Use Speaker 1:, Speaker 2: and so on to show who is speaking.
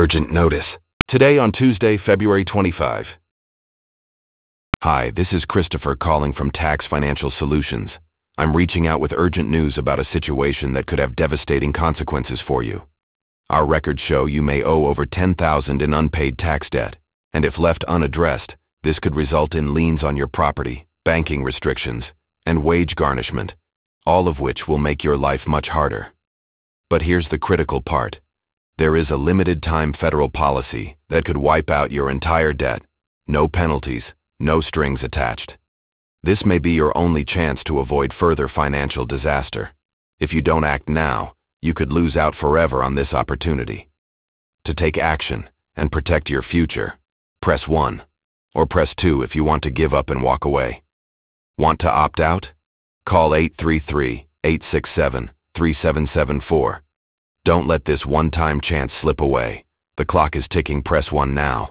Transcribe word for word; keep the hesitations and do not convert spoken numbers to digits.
Speaker 1: Urgent notice. Today on Tuesday, February twenty-fifth. Hi, this is Christopher calling from Tax Financial Solutions. I'm reaching out with urgent news about a situation that could have devastating consequences for you. Our records show you may owe over ten thousand dollars in unpaid tax debt, and if left unaddressed, this could result in liens on your property, banking restrictions, and wage garnishment, all of which will make your life much harder. But here's the critical part. There is a limited-time federal policy that could wipe out your entire debt. No penalties, no strings attached. This may be your only chance to avoid further financial disaster. If you don't act now, you could lose out forever on this opportunity. To take action and protect your future, press one, or press two if you want to give up and walk away. Want to opt out? Call eight three three, eight six seven, three seven seven four. Don't let this one-time chance slip away. The clock is ticking. Press one now.